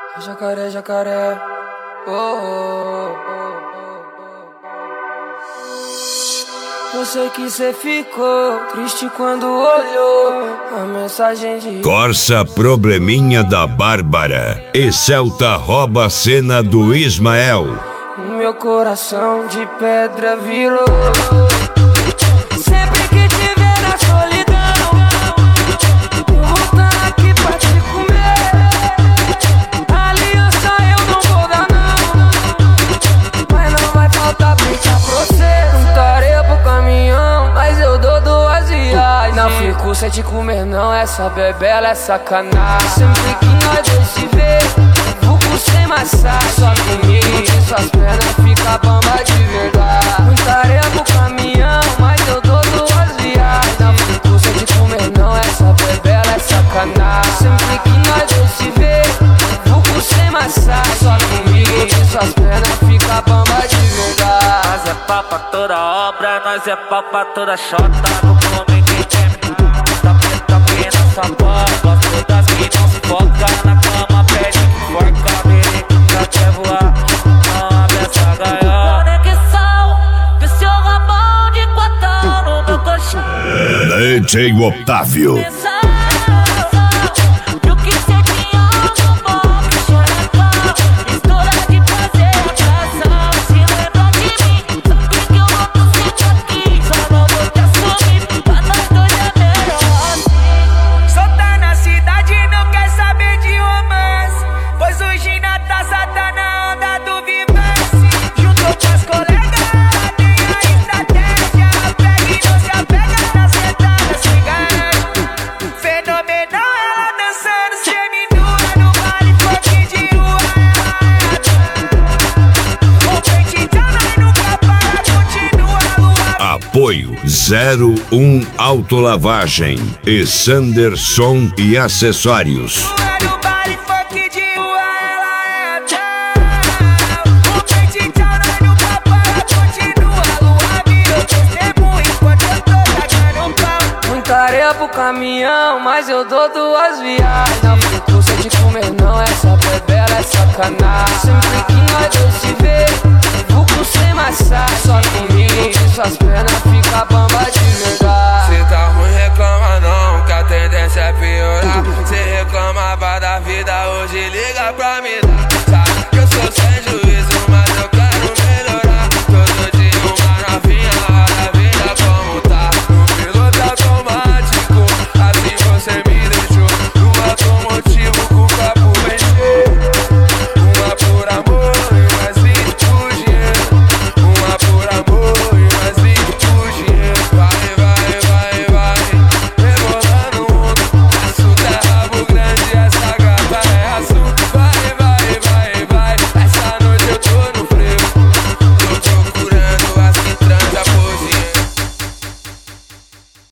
Jacaré, jacaré. Oh, oh, oh. Eu sei que cê ficou triste quando olhou a mensagem de Corsa Probleminha da Bárbara e Celta rouba a cena do Ismael. Meu coração de pedra virou. Sempre que te ver na solidão, eu voltando aqui pra te comer. Aliança eu não vou dar não, mas não vai faltar brincar pra você. Muita areia pro caminhão, mas eu dou 2 viagens. Não fico sem te comer não, essa bebela é sacanagem. Sempre que nós dois se vê, buco sem massagem. Só comigo que suas pernas fica bamba de verdade. Muita areia pro caminhão, mas eu dou 2 viagens. Não fico sem te comer não, essa bebela é sacanagem. Sempre que nós dois se vê, buco sem massagem. Só comigo que suas pernas fica bamba de verdade. Nós é pau pra toda obra, nós é pau pra toda chota. No come quem quer me tá preta aqui nessa bola. Gosto das que não se foca na cama, pede que forca. Merenca quer voar, não abre essa gaiola. Conexão, vê seu rabão de quatão no meu colchão. DJ Otávio. Apoio 01 Autolavagem e Sanderson e Acessórios. Muita areia pro caminhão, mas eu dou 2 viagens. Não fico sem te comer não, essa bebela é sacanagem. Sempre que nós dois se vê, buco sem massagem. Só comigo que suas pernas fica bamba de verdade. Cê tá ruim, reclama não, que a tendência é piorar. Cê reclama da vida, hoje liga pra mim.